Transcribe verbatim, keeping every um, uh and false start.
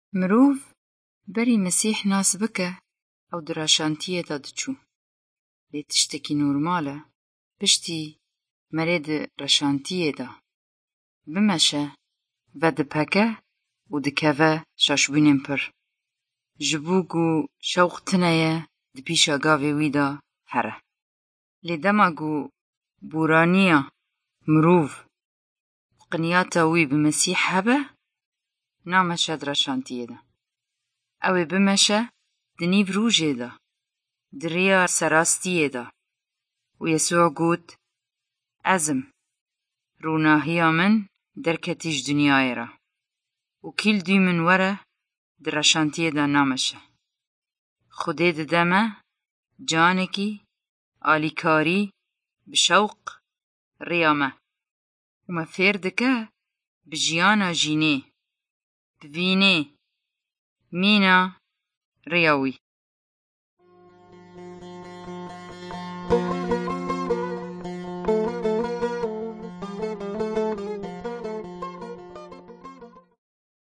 مرۆڤ بەری مەسیح ناس بکە ئەو دراشانتیەدا دچوو. لێ تشتێکی نۆرمالە پشتی مەرێ di reşantiyê de bimeşe ve dipeke û dikeve şaşbûnên pir. Ji bo ku şewq tune ye di pîşa gavê wî de here. Lê dema ku boraniya mirov û qiniyata wî bi Mesîh hebe, nameşe di reşantiyê de. Ew ê bimeşe di nîv rûjê de, di rêya serastiyê de. û Yesûa got: Ez im, rûnahiya min derketî ji dinyayê re. û kîl dû min were di reşantiyê de nameşe. Xwedê dide me canekî alîkarî bi şewq rêya me û me fêr dike bi jiyana jînê, bi vînê, mîna rêya wî.